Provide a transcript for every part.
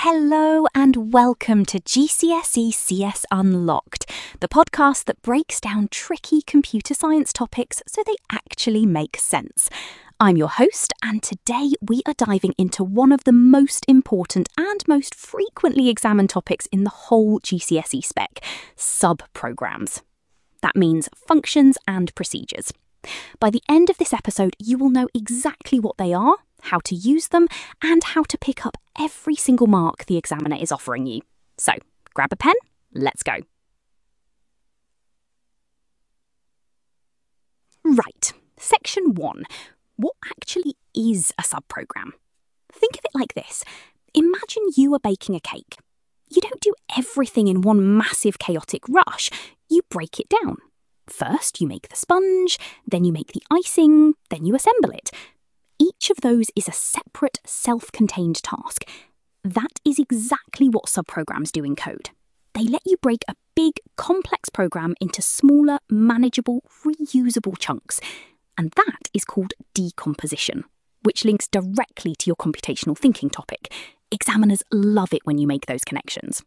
Hello and welcome to GCSE CS Unlocked, the podcast that breaks down tricky computer science topics so they actually make sense. I'm your host, and today we are diving into one of the most important and most frequently examined topics in the whole GCSE spec, subprograms. That means functions and procedures. By the end of this episode, you will know exactly what they are, how to use them, and how to pick up every single mark the examiner is offering you. So, grab a pen, let's go. Right, section 1. What actually is a subprogram? Think of it like this. Imagine you are baking a cake. You don't do everything in one massive chaotic rush. You break it down. First, you make the sponge, then you make the icing, then you assemble it. Each of those is a separate, self-contained task. That is exactly what subprograms do in code. They let you break a big, complex program into smaller, manageable, reusable chunks. And that is called decomposition, which links directly to your computational thinking topic. Examiners love it when you make those connections.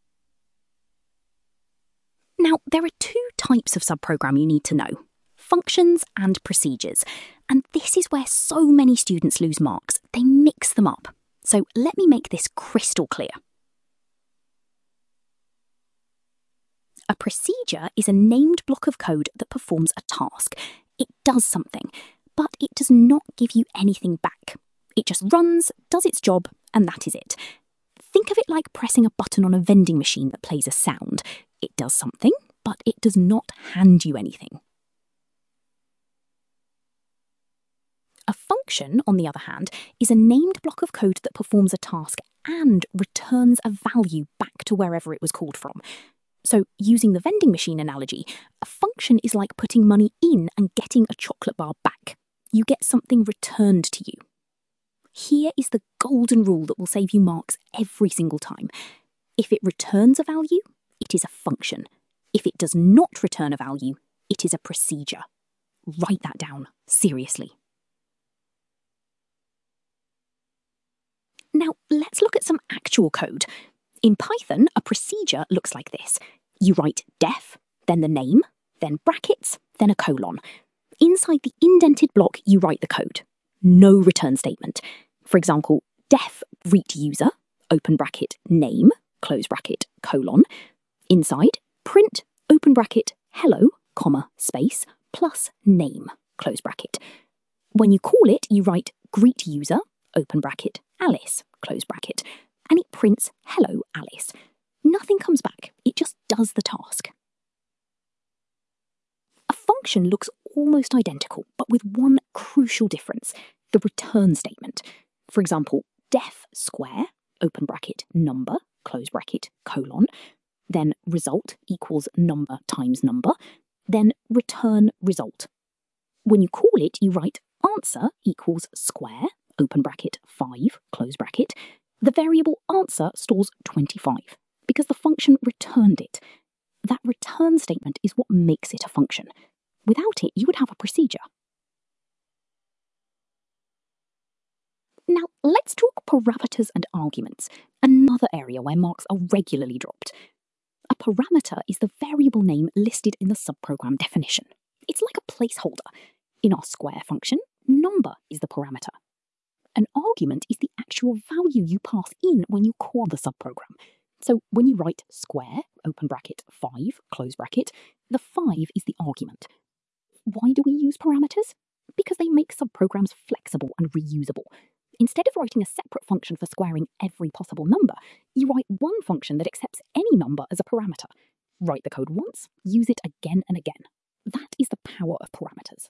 Now, there are two types of subprogram you need to know: functions and procedures. And this is where so many students lose marks. They mix them up. So let me make this crystal clear. A procedure is a named block of code that performs a task. It does something, but it does not give you anything back. It just runs, does its job, and that is it. Think of it like pressing a button on a vending machine that plays a sound. It does something, but it does not hand you anything. A function, on the other hand, is a named block of code that performs a task and returns a value back to wherever it was called from. So, using the vending machine analogy, a function is like putting money in and getting a chocolate bar back. You get something returned to you. Here is the golden rule that will save you marks every single time. If it returns a value, it is a function. If it does not return a value, it is a procedure. Write that down, seriously. Now, let's look at some actual code. In Python, a procedure looks like this. You write def, then the name, then brackets, then a colon. Inside the indented block, you write the code. No return statement. For example, def greet user, open bracket, name, close bracket, colon. Inside, print, open bracket, hello, comma, space, plus name, close bracket. When you call it, you write greet user, open bracket, Alice, close bracket, and it prints hello, Alice. Nothing comes back, it just does the task. A function looks almost identical, but with one crucial difference: the return statement. For example, def square, open bracket, number, close bracket, colon, then result equals number times number, then return result. When you call it, you write answer equals square, open bracket, 5, close bracket. The variable answer stores 25 because the function returned it. That return statement is what makes it a function. Without it, you would have a procedure. Now, let's talk parameters and arguments, another area where marks are regularly dropped. A parameter is the variable name listed in the subprogram definition. It's like a placeholder. In our square function, number is the parameter. An argument is the actual value you pass in when you call the subprogram. So when you write square, open bracket, 5, close bracket, the 5 is the argument. Why do we use parameters? Because they make subprograms flexible and reusable. Instead of writing a separate function for squaring every possible number, you write one function that accepts any number as a parameter. Write the code once, use it again and again. That is the power of parameters.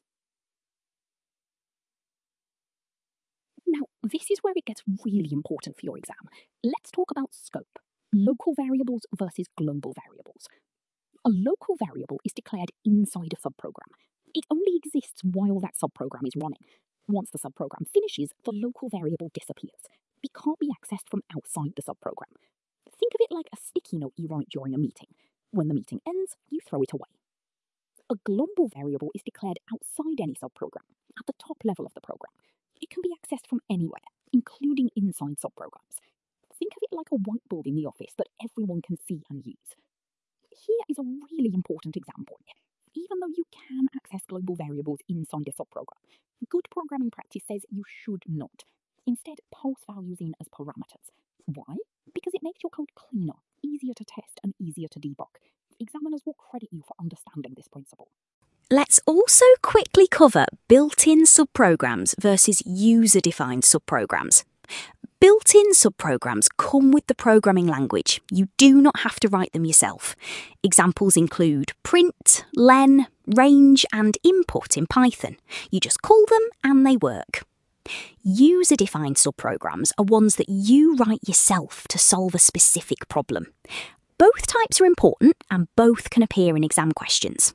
Now, this is where it gets really important for your exam. Let's talk about scope. Local variables versus global variables. A local variable is declared inside a subprogram. It only exists while that subprogram is running. Once the subprogram finishes, the local variable disappears. It can't be accessed from outside the subprogram. Think of it like a sticky note you write during a meeting. When the meeting ends, you throw it away. A global variable is declared outside any subprogram, at the top level of the program. It can be accessed from anywhere, including inside subprograms. Think of it like a whiteboard in the office that everyone can see and use. Here is a really important example. Even though you can access global variables inside a subprogram, good programming practice says you should not. Instead, pass values in as parameters. Why? Because it makes your code cleaner, easier to test, and easier to debug. Examiners will credit you for understanding this principle. Let's also quickly cover built-in subprograms versus user-defined subprograms. Built-in subprograms come with the programming language. You do not have to write them yourself. Examples include print, len, range, and input in Python. You just call them and they work. User-defined subprograms are ones that you write yourself to solve a specific problem. Both types are important and both can appear in exam questions.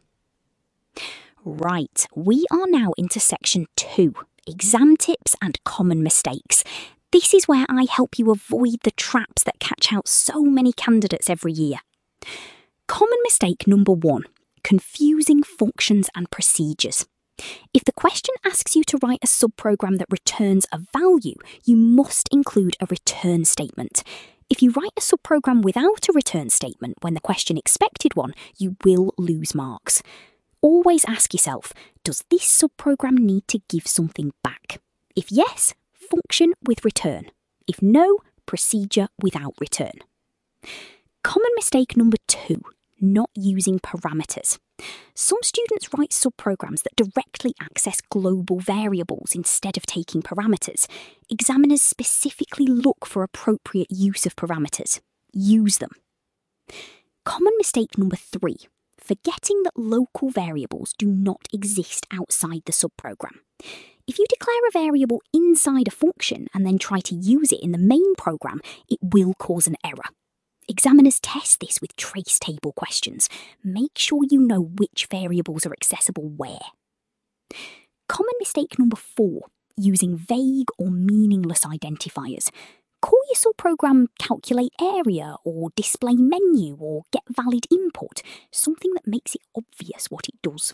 Right, we are now into section 2, exam tips and common mistakes. This is where I help you avoid the traps that catch out so many candidates every year. Common mistake number 1, confusing functions and procedures. If the question asks you to write a subprogram that returns a value, you must include a return statement. If you write a subprogram without a return statement when the question expected one, you will lose marks. Always ask yourself, does this subprogram need to give something back? If yes, function with return. If no, procedure without return. Common mistake number 2, not using parameters. Some students write subprograms that directly access global variables instead of taking parameters. Examiners specifically look for appropriate use of parameters. Use them. Common mistake number 3, forgetting that local variables do not exist outside the subprogram. If you declare a variable inside a function and then try to use it in the main program, it will cause an error. Examiners test this with trace table questions. Make sure you know which variables are accessible where. Common mistake number 4, using vague or meaningless identifiers. Call your subprogram calculate area or display menu or get valid input, something that makes it obvious what it does.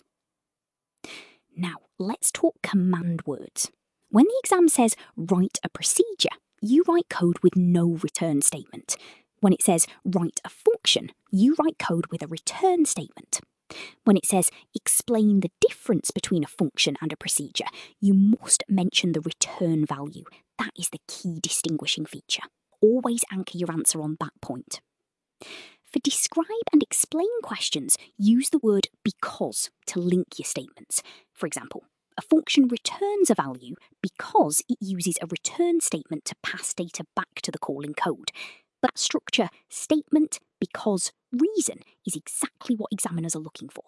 Now, let's talk command words. When the exam says write a procedure, you write code with no return statement. When it says write a function, you write code with a return statement. When it says explain the difference between a function and a procedure, you must mention the return value. That is the key distinguishing feature. Always anchor your answer on that point. For describe and explain questions, use the word because to link your statements. For example, a function returns a value because it uses a return statement to pass data back to the calling code. That structure, statement, because, reason, is exactly what examiners are looking for.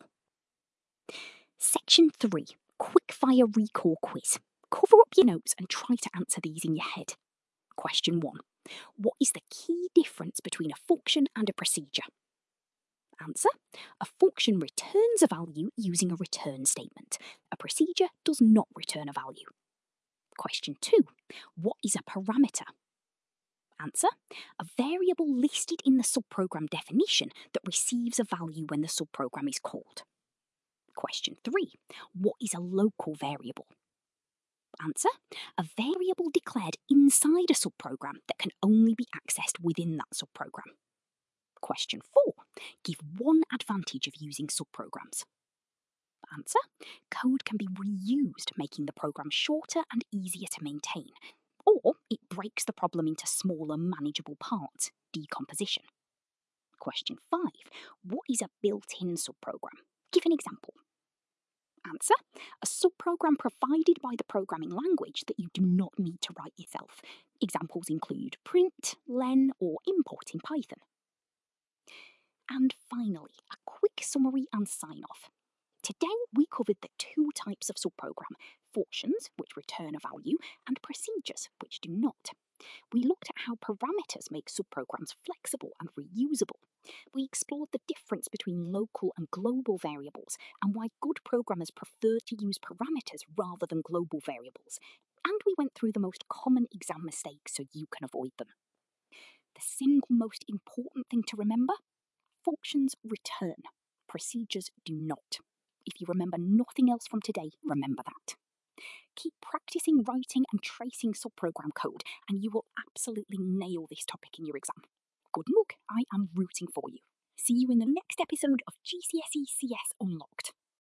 Section 3, quickfire recall quiz. Cover up your notes and try to answer these in your head. Question 1. What is the key difference between a function and a procedure? Answer. A function returns a value using a return statement. A procedure does not return a value. Question 2. What is a parameter? Answer. A variable listed in the subprogram definition that receives a value when the subprogram is called. Question 3. What is a local variable? Answer. A variable declared inside a subprogram that can only be accessed within that subprogram. Question 4. Give one advantage of using subprograms. Answer. Code can be reused, making the program shorter and easier to maintain. Or it breaks the problem into smaller, manageable parts, decomposition. Question 5. What is a built-in subprogram? Give an example. Answer. A subprogram provided by the programming language that you do not need to write yourself. Examples include print, len, or import in Python. And finally, a quick summary and sign-off. Today, we covered the 2 types of subprogram, functions, which return a value, and procedures, which do not. We looked at how parameters make subprograms flexible and reusable. We explored the difference between local and global variables, and why good programmers prefer to use parameters rather than global variables. And we went through the most common exam mistakes so you can avoid them. The single most important thing to remember: functions return, procedures do not. If you remember nothing else from today, remember that. Keep practicing writing and tracing subprogram code, and you will absolutely nail this topic in your exam. Good luck, I am rooting for you. See you in the next episode of GCSE CS Unlocked.